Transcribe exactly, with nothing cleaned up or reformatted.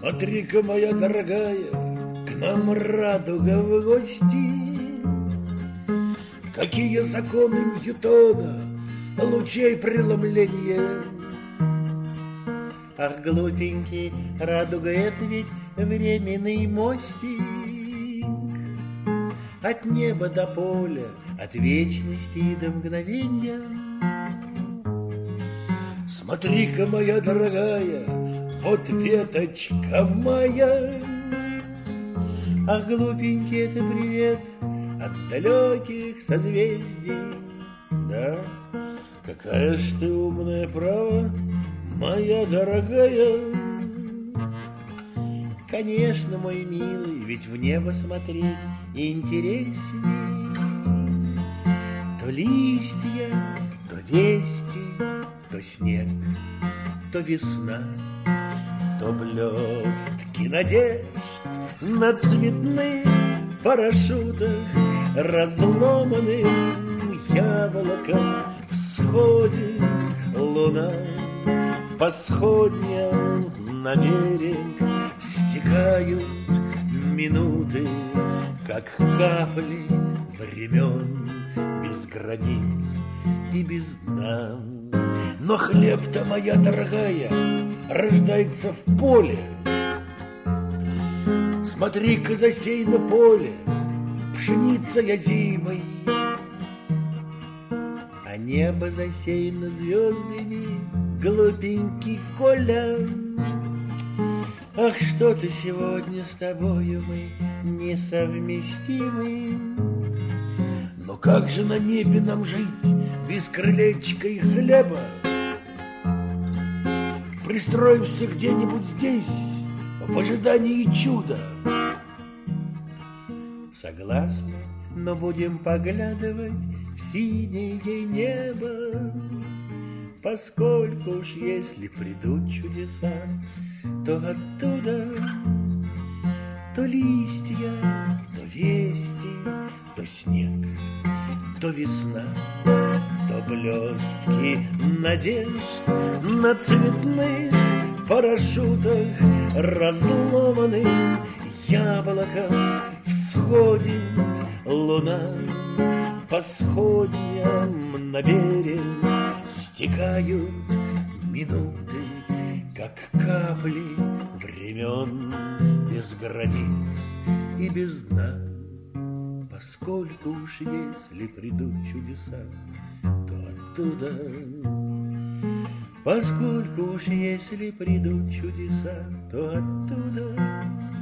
Смотри-ка, моя дорогая, к нам радуга в гости. Какие законы Ньютона, лучей преломления. Ах, глупенький, радуга — это ведь временный мостик от неба до поля, от вечности до мгновения. Смотри-ка, моя дорогая, вот веточка моя. Ах, глупенький, это привет от далеких созвездий. Да, какая ж ты умная, право, моя дорогая. Конечно, мой милый, ведь в небо смотреть интересней. То листья, то вести, то снег, то весна, то блестки надежд на цветных парашютах, разломанным яблоком всходит луна. По сходням на берег стекают минуты, как капли времен, без границ и без дна. Но хлеб-то, моя дорогая, рождается в поле. Смотри-ка, засеяно поле, пшеница озимой, а небо засеяно звездами, глупенький Коля. Ах, что-то сегодня с тобою мы несовместимы. Но как же на небе нам жить без крылечка и хлеба? Пристроимся где-нибудь здесь в ожидании чуда. Согласна, но будем поглядывать в синее небо, поскольку уж если придут чудеса, то оттуда то листья, то вести, то снег, то весна, то блестки надежд на цветных парашютах, разломанным яблоком всходит луна. По сходням на берег стекают минуты, как капли времен, без границ и без дна. Поскольку уж если придут чудеса, то оттуда. Поскольку уж если придут чудеса, то оттуда.